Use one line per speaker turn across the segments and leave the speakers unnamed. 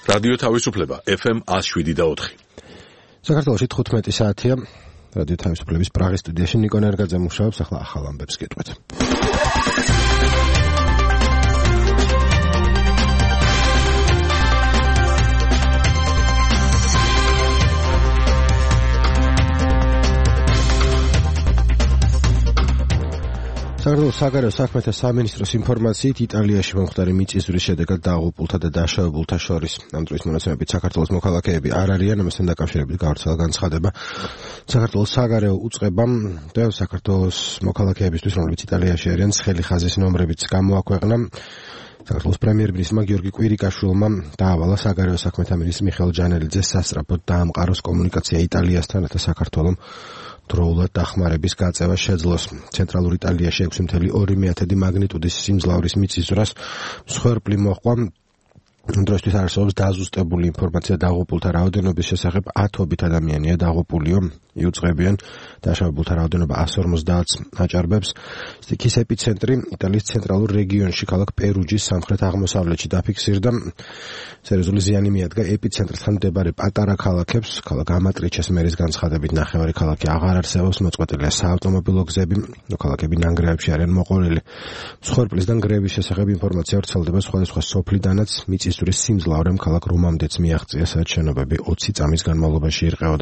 რადიო თავისუფლება FM 107.4.
საქართველოში 15 საათია. რადიო თავისუფლების პრაღის სტუდიაში ნიკო ნერგაძე მუშაობს, ახლა ახალ ამბებს გეტყვით. საქართველოს საგარეო საქმეთა სამინისტროს ინფორმაციით იტალიაში მომხდარი მიწისძვრის შედეგად დაღუპულთა და დაშავებულთა შორის ამ დროის მონაცემებით საქართველოს მოქალაქეები არ არიან, ამასთან დაკავშირებით გავრცელა განცხადება საქართველოს საგარეო უწყებამ და საქართველოს მოქალაქეებისთვის, რომლებიც იტალიაში არიან, ცხელი ხაზის ნომრებიც გამოაქვეყნა. საქართველოს პრემიერ-მინისტრმა გიორგი კვირიკაშვილმა დაავალა საგარეო საქმეთა მინისტრ მიხეილ ჯანელიძეს სასწრაფოდ დაამყაროს კომუნიკაცია იტალიასთან, რათა საქართველოს დროულად დახმარების გაწევა შეძლოს. ცენტრალურ იტალიაში 6.2 მაგნიტუდის სიმძლავრის მიწისძვრას მსხვერპლი მოჰყვა. დროისთვის არსებობს დაზუსტებული ინფორმაცია დაღუპულთა რაოდენობის შესახებ. 10 ადამიანია დაღუპულიო, იუწყებიან დაშავებულთა რაოდენობა 150-ს აჭარბებს. სტიქის ეპიცენტრი იტალიის ცენტრალურ რეგიონში ქალაქ პერუჯის სამხრეთ-აღმოსავლეთში დაფიქსირდა. სერიოზული ზიანი მიადგა ეპიცენტრთან მდებარე პატარა ქალაქებს. ქალაქ ამატრიჩეს მერის განცხადებით ნახევარი ქალაქი აღარ არსებობს, მოწყვეტილია საავტომობილო გზები, ქალაქები ნანგრევებში არიან მოყოლილი. მსხვერპლისგან გრევის შესახებ ინფორმაცია ვრცელდება სხვადასხვა სოფლიდანაც. მიწისძვრის სიმძლავრემ ქალაქ რომამდეც მიაღწია, სადაც შენობები 20 წამის განმავლობაში ირყეოდა.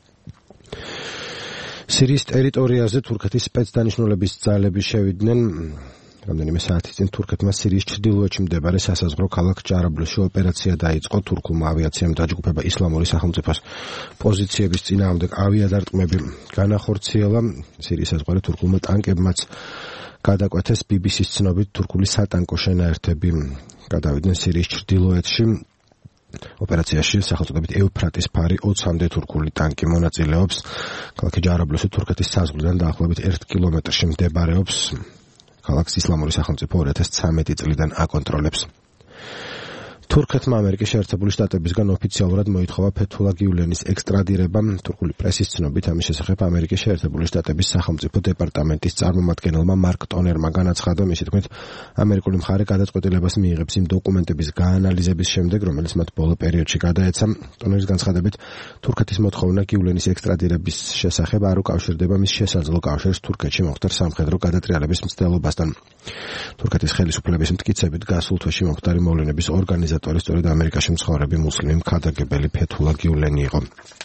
სირიის ტერიტორიაზე თურქეთის სპეცდანიშნულების ძალები შევიდნენ. რამდენიმე საათის წინ თურქეთმა სირიის ჩრდილოეთში მდებარე სასაზღვრო ქალაქ ჯარაბლუსში ოპერაცია დაიწყო. თურქულმა ავიაციამ დაჯგუფება ისლამური სახელმწიფოს პოზიციების წინააღმდეგ ავიადარტყმები განახორციელა. სირიის საზღვარი თურქულმა ტანკებმაც გადაკვეთეს. BBC-ს ცნობით თურქული სატანკო შენაერთები გადავიდნენ სირიის ჩრდილოეთში. ოპერაციაში სახელწოდებით ევფრატის ფარი 20-მდე თურქული ტანკი მონაწილეობს. ქალაქი ჯარაბლუსი თურქეთის საზღვრიდან დაახლოებით 1 კილომეტრში მდებარეობს. ქალაქს ისლამური სახელმწიფო 2013 წლიდან აკონტროლებს. თურქეთმა ამერიკის შეერთებული შტატებისგან ოფიციალურად მოითხოვა ფეთულა გიულენის ექსტრადირება. თურქული პრესის ცნობით ამის შესახებ ამერიკის შეერთებული შტატების სახელმწიფო დეპარტამენტის წარმომადგენელმა მარკ ტონერმა განაცხადა, მისი თქმით, ამერიკული მხარე გადაწყვეტილებას მიიღებს იმ დოკუმენტების გაანალიზების შემდეგ, რომელიც მათ ბოლო პერიოდში გადაეცა. ტონერის განცხადებით, თურქეთის მოთხოვნა გიულენის ექსტრადირების შესახებ არ უკავშირდება მის შესაძლო კავშირს თურქეთში მომხდარ სამხედრო გადატრიალების მცდელობასთან. თურქეთის ხელისუფლების მტკიცებით გასულ თვეში მომხდარი მოვლენების ორგანიზატორი სწორედ ამერიკაში მცხოვრები მუსლიმი მხარდაგებელი ფეთულა გიულენი იყო.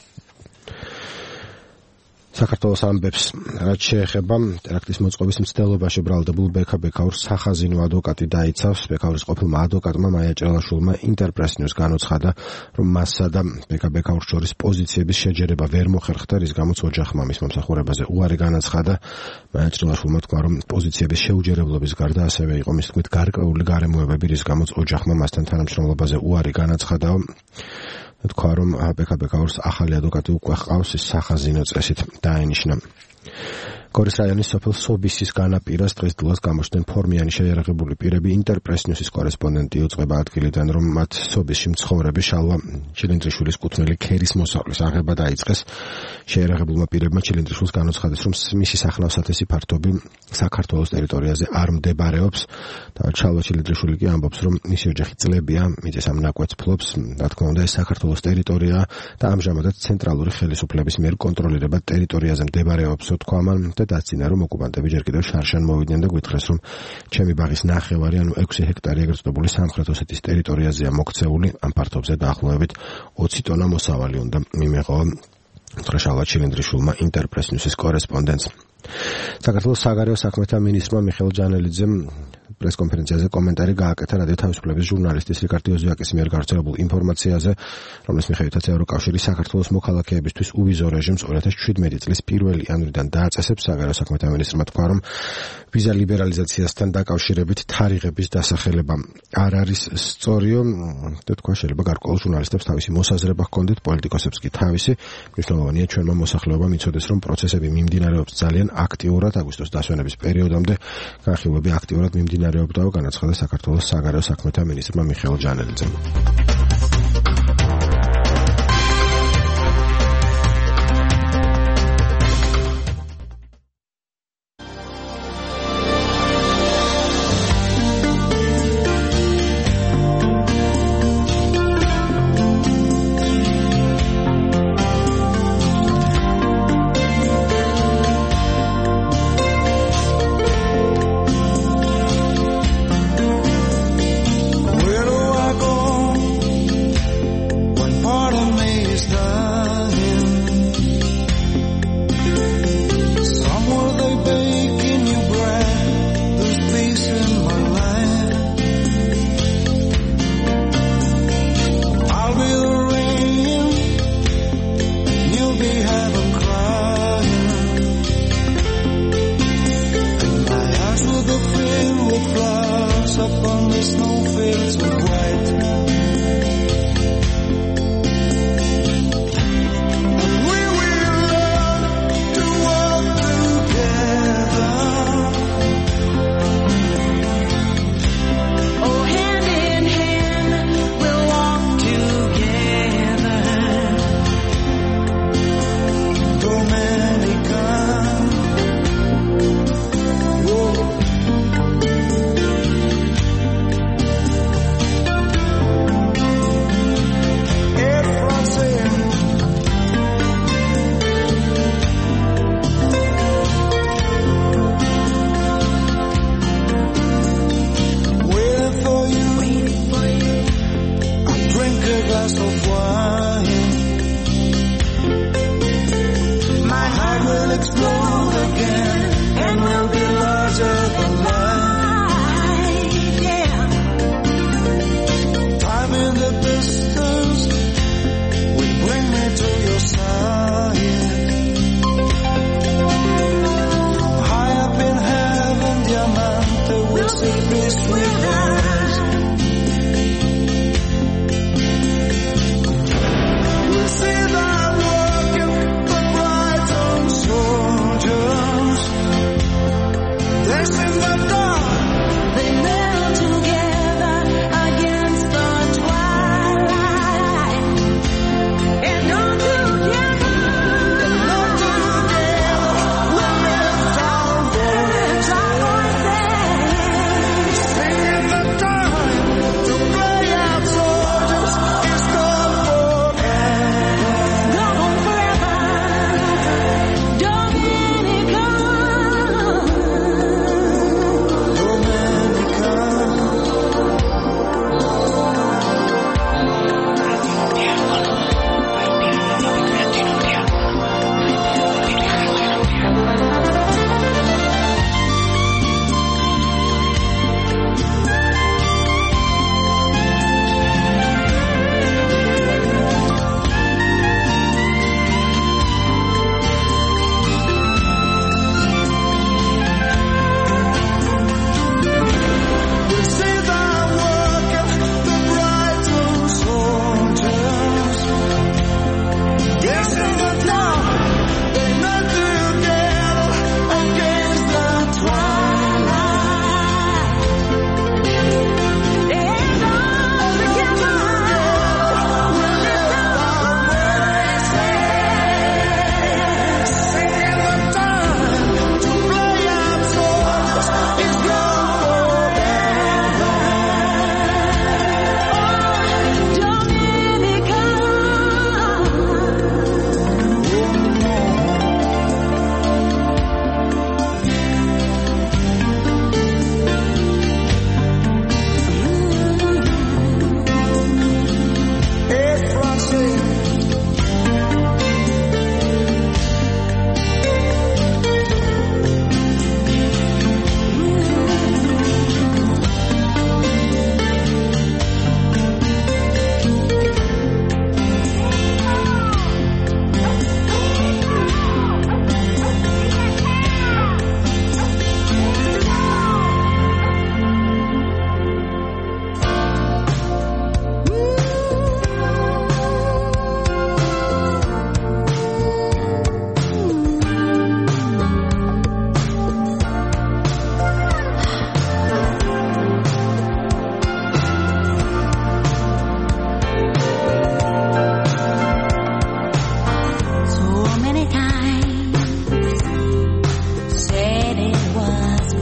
საქართველოს ამბებს, რაც შეეხება ტერაქტის მოწყობის მცდელობაში ბრალდებულ ბექა ბექაურს სახაზინო ადვოკატი დაიცავს. ბექაურის ყოფილმა ადვოკატმა მაია ჭრელაშვილმა ინტერპრეს ნიუს განუცხადა, რომ მასსა და ბექა ბექაურს შორის პოზიციების შეჯერება ვერ მოხერხდა, რის გამოც ოჯახმა მის მომსახურებაზე უარი განაცხადა. მაია ჭრელაშვილმა თქვა, რომ პოზიციების შეუჯერებლობის გარდა ასევე იყო მის თქმით გარკვეული გარემოებები, რის გამოც ოჯახმა მასთან თანამშრომლობაზე უარი განაცხადა. თქვა, რომ ბექა ბექაურს ახალი ადვოკატი უკვე ჰყავს, ის სახაზინო წესით დაენიშნა. გორის რაიონის სოფელ სობისის განაპირას დღეს დილას გამოჩნდნენ ფორმიანი შეიარაღებული პირები. ინტერპრეს ნიუსის კორესპონდენტი უწყება ადგილიდან, რომ მათ სობისში მცხოვრები შალვა ჩილინდრიშვილის კუთვნილი ქერის მოსავლის აღება დაიწყეს. შეიარაღებულმა პირებმა ჩილინდრიშვილს განუცხადეს, რომ მისი სახნავ-სათესი ფართობი საქართველოს ტერიტორიაზე არ მდებარეობს. თავად შალვა ჩილინდრიშვილი კი ამბობს, რომ მისი ოჯახი წლებია მიწის ამ ნაკვეთს ფლობს. რა თქმა უნდა, ეს საქართველოს ტერიტორია და ამჟამადაც ცენტრალური ხელისუფლების მიერ კონტროლირება ტერიტორიაზე მდებარეობსო თქვა მან. დაცინა, რომ ოკუპანტები ჯერ კიდევ შარშან მოვიდნენ და გვითხრეს, რომ ჩემი ბაღის ნახევარი, ანუ 6 ჰექტარი ეგრეთ წოდებული სამხრეთ ოსეთის ტერიტორიაზეა მოქცეული. ამ ფართობზე დაახლოებით 20 ტონა მოსავალი უნდა მიმეღო. შალვა ჩილინდრიშვილმა ინტერპრეს ნიუსის კორესპონდენტს. საქართველოს საგარეო საქმეთა მინისტრმა მიხეილ ჯანელიძემ პრესკონფერენციაზე კომენტარი გააკეთა რადიო თავისუფლების ჟურნალისტის რიკარდო ოზიაკის მიერ გავრცელებულ ინფორმაციაზე, რომლის მიხედვითაც ევროკავშირი საქართველოს მოქალაქეებისთვის უვიზო რეჟიმს 2017 წლის 1 იანვრიდან დააწესებს. საგარეო საქმეთა მინისტრმა თქვა, რომ ვიზა ლიბერალიზაციასთან დაკავშირებით თარიღების დასახელება არ არის სწორიო. თქვა, შეიძლება გარკვეულ ჟურნალისტებს თავისი მოსაზრება ჰქონდეთ, პოლიტიკოსებს კი თავისი. მნიშვნელოვანია ჩვენმა მოსახლეობამ იცოდეს, რომ პროცესები მიმდინარეობს ძალიან აქტიურად. აგვისტოს დასვენების პერიოდამდე განხილვები აქტიურად მიმდინარეობდა, განაცხადა საქართველოს საგარეო საქმეთა მინისტრმა მიხეილ ჯანელიძემ.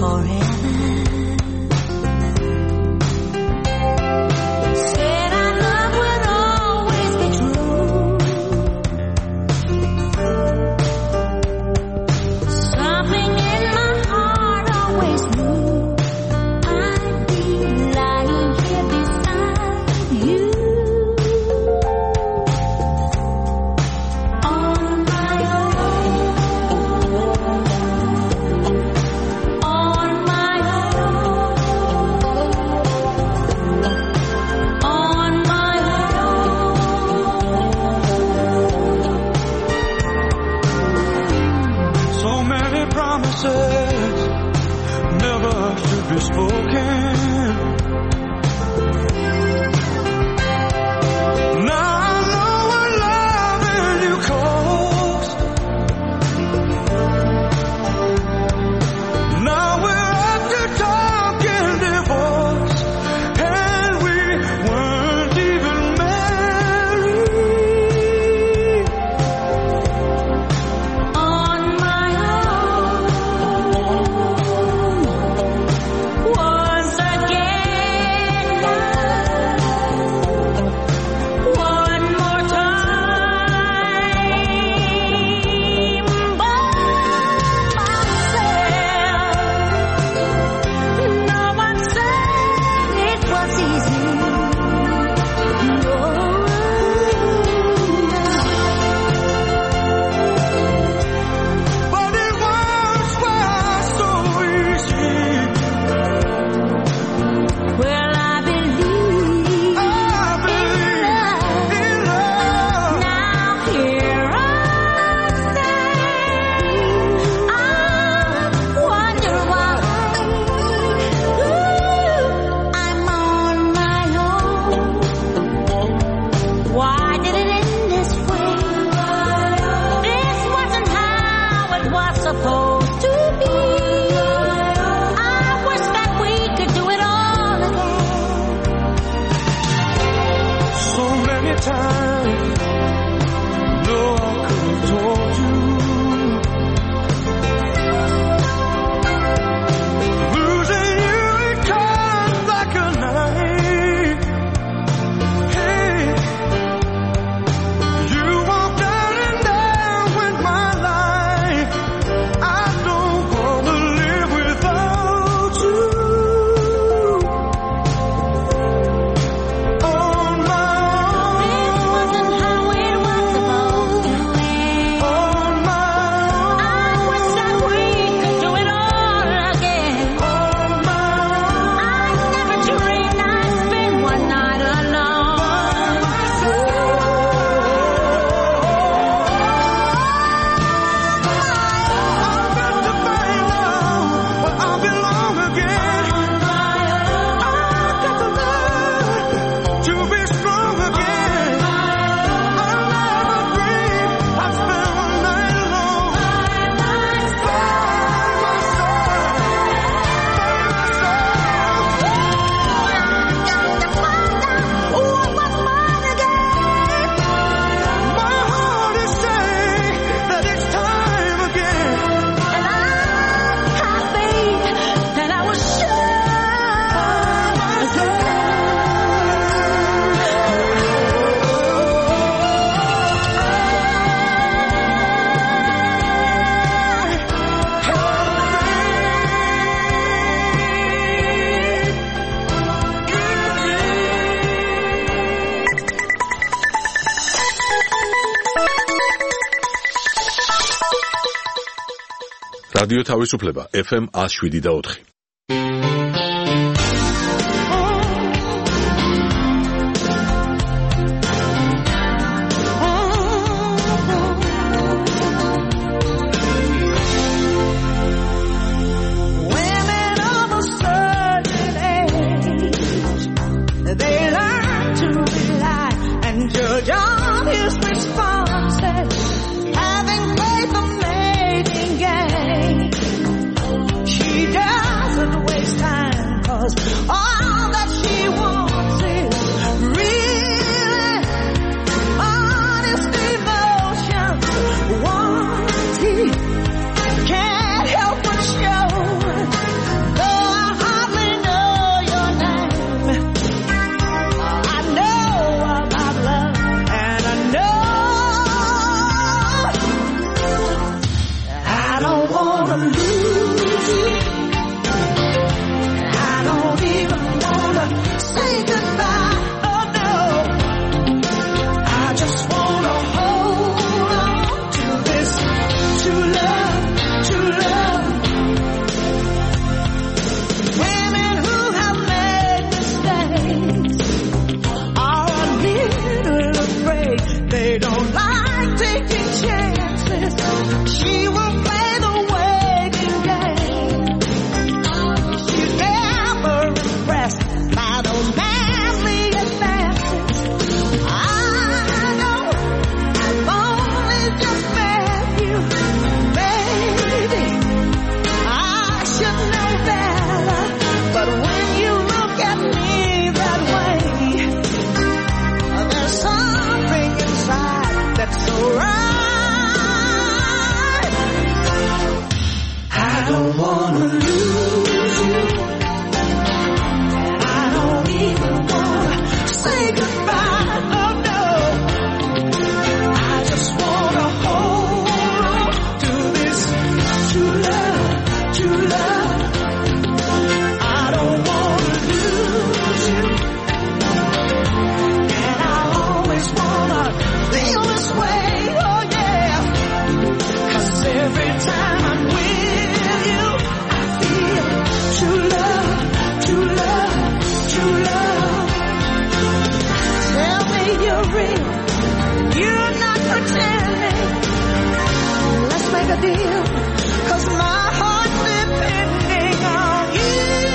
რადიო თავისუფლება FM 107.4.
Having played the mating game, she does don't wanna lose you. I don't even wanna say goodbye. Oh no, I just wanna hold on to this true love, true love. I don't wanna lose you, and I always wanna feel this way. Oh yeah, 'cause every time I'm with you, I feel true love, true love, true love. Tell me you're real, you're not pretending. Let's make a deal, 'cause my heart's depending on you.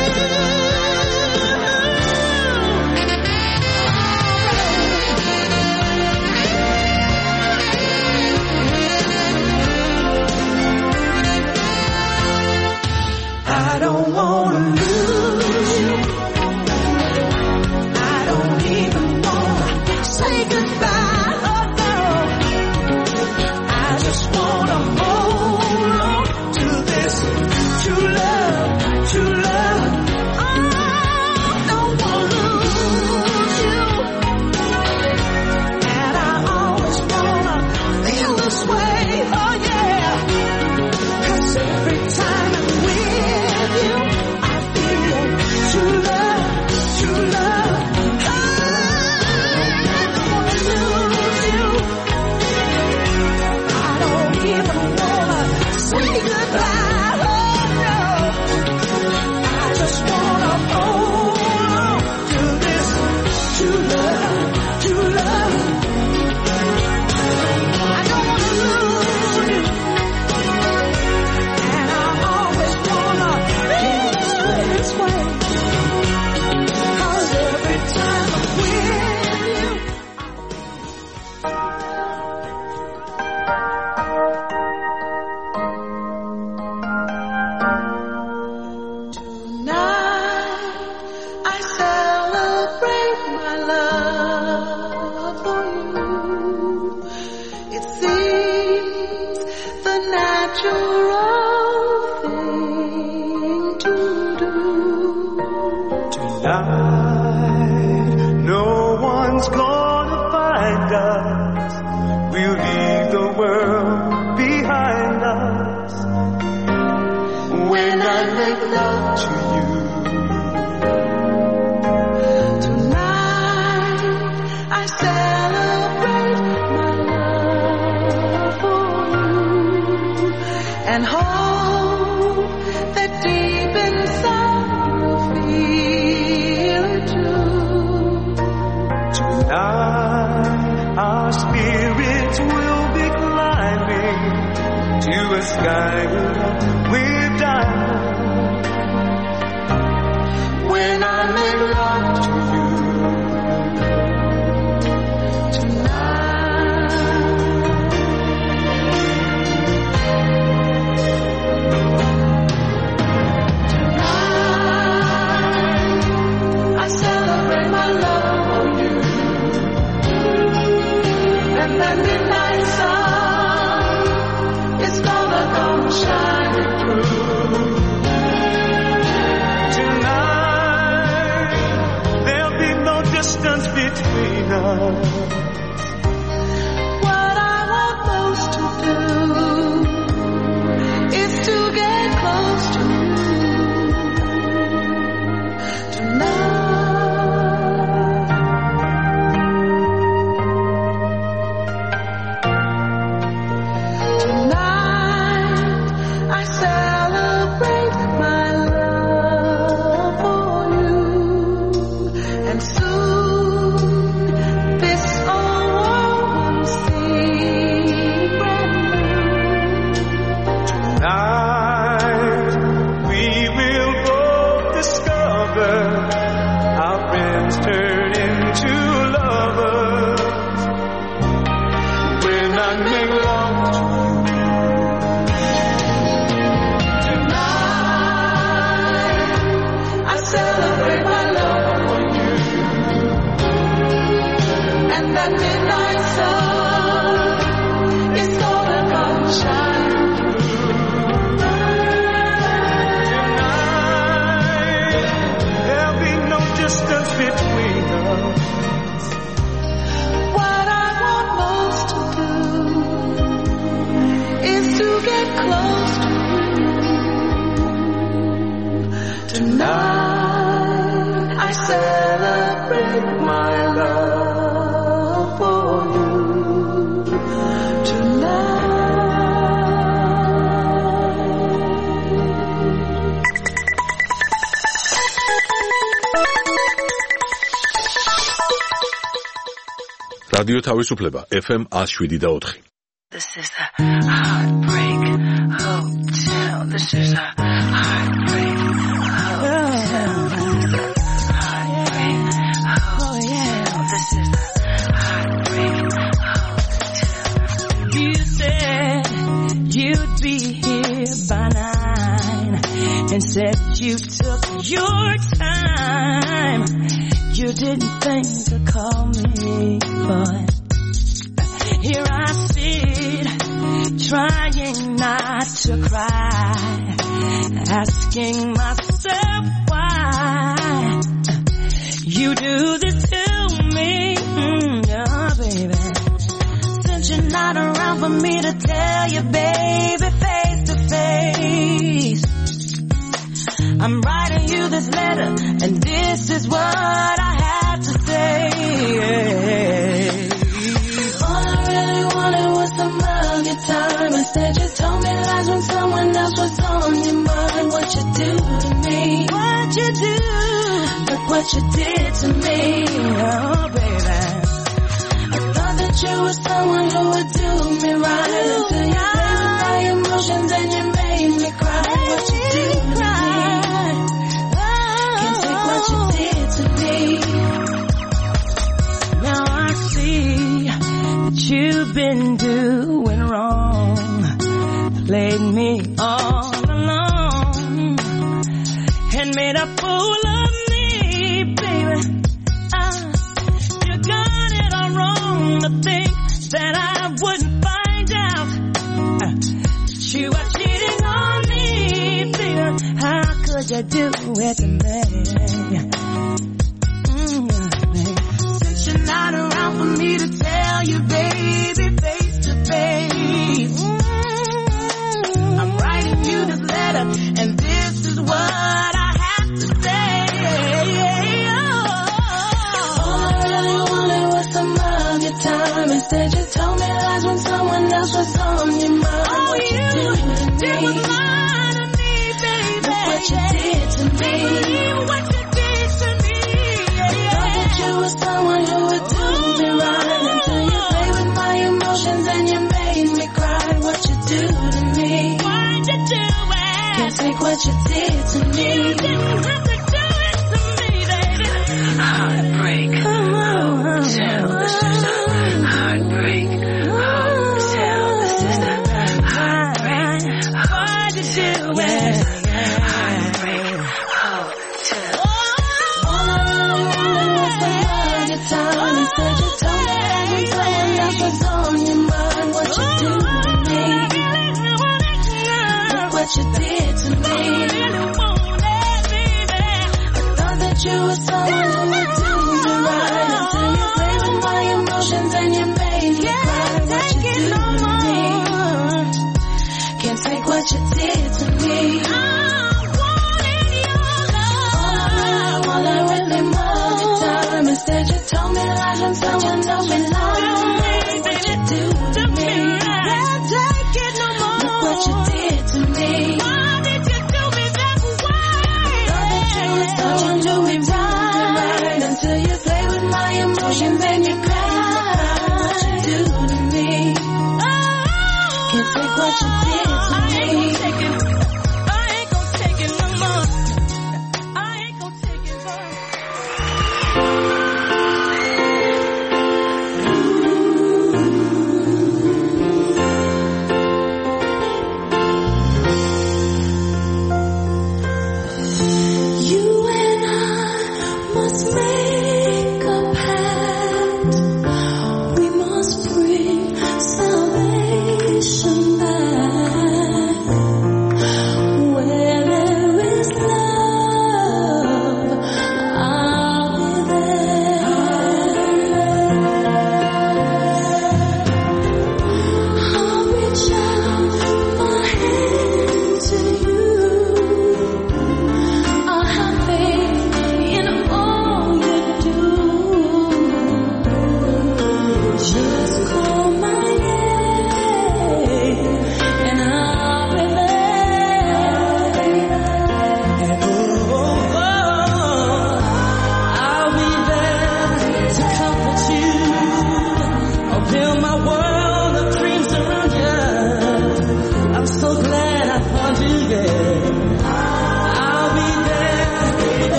I don't wanna lose you. I don't even wanna say goodbye. Oh no, I just wanna hold on to this true love, true love. I don't wanna lose you, and I always wanna feel this way. Oh yeah, 'cause every time I'm with you, I feel true love, true love. I don't wanna lose you. I don't even wanna say goodbye. Oh no, I just wanna hold on to this true love, true love. I don't wanna lose you, and I always wanna feel this way. 'Cause every time I'm with you, tonight I celebrate my love for you. It seems the natural thing to do.
Tonight, no one's gonna find us. We'll leave the world behind us. When I make love to you,
Tonight I celebrate my love for you, and hope that deep inside you'll feel it too.
tonight our spirits will be climbing to a sky with diamonds. When I make love to you,
Tonight I celebrate my love for you, and the midnight sun is gonna come shining through.
tonight there'll be no distance between us.
What I want most to do is to get close to you tonight. Tonight I celebrate my love for you, and soon this Tonight I celebrate my love for you.
რადიო თავისუფლება FM 107.4.
This is a heartbreak hotel. This is a heartbreak hotel. Heartbreak hotel. This is a heartbreak hotel. You said you'd be here by 9 and said you took your time. You didn't think to call me, but here I sit, trying not to cry, asking myself why you do this to me, oh baby. Since you're not around for me to tell you, baby, face to face, I'm writing you this letter, and this is what I have to say. All I really wanted was some of your time. Instead, you told me lies when someone else was on your mind. What you do to me? What you do? Look what you did to me, oh baby. I thought that you were someone who would do me right until you played with my emotions and you made me cry. What you do to me? What you did to me. Now I see that you've been doing wrong, played me all along, and made a fool of me, baby. You got it all wrong to think that I wouldn't find out that you were cheating on me, baby. How could you do it to me? Since you're not around for me to tell you, baby, face to face, I'm writing you this letter, and this is what I have to say. All I really wanted was some of your time. Instead, you told me lies when someone else was on your mind. Oh, what you did was mine to me, baby. Look what you did to me. What you did to me. I thought that you were someone who would do me right until you played with my emotions and you made me cry. What you do to me? Why'd you do it? Can't take what you did to me. You didn't have to do it to me, baby. Heartbreak hotel. This is a heartbreak hotel. This is a heartbreak. Why'd you do it? Heartbreak hotel. All I really wanted was some of your time. Instead, you told me that when someone else was on your mind. What you do to me? Look what you did to me. I thought that you were someone who would do me right until you played with my emotions and you made me cry. What you do to me? Can't take what you did to me. All I really wanted your time. Instead, you told me lies when someone else was on your mind. What you do to me? Can't take it no more. Look what you did to me. Why did you do me that way? Thought that you were someone who would do me right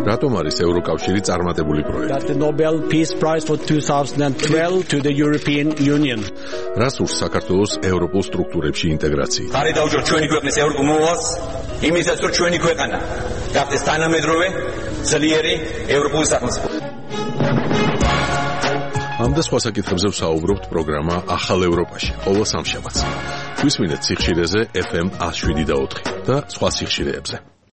რატომ არის ევროკავშირი წარმატებული პროექტი?
That the Nobel Peace Prize for 2012 to the European Union.
რას ურს საქართველოს ევროპულ სტრუქტურებში ინტეგრაცია?
ხარი დაუჭიროთ ჩვენი ქვეყნის ევროპულ მოვალს, იმისაც რომ ჩვენი ქვეყანა გახდეს თანამედროვე, ძლიერი ევროპული სახელმწიფო.
ამ და სხვა საკითხებზე ვსაუბრობთ პროგრამა ახალ ევროპაში ყოველ სამშაბათს. გვისმინეთ სიხშირეზე FM 107.4 და სხვა სიხშირეებზე.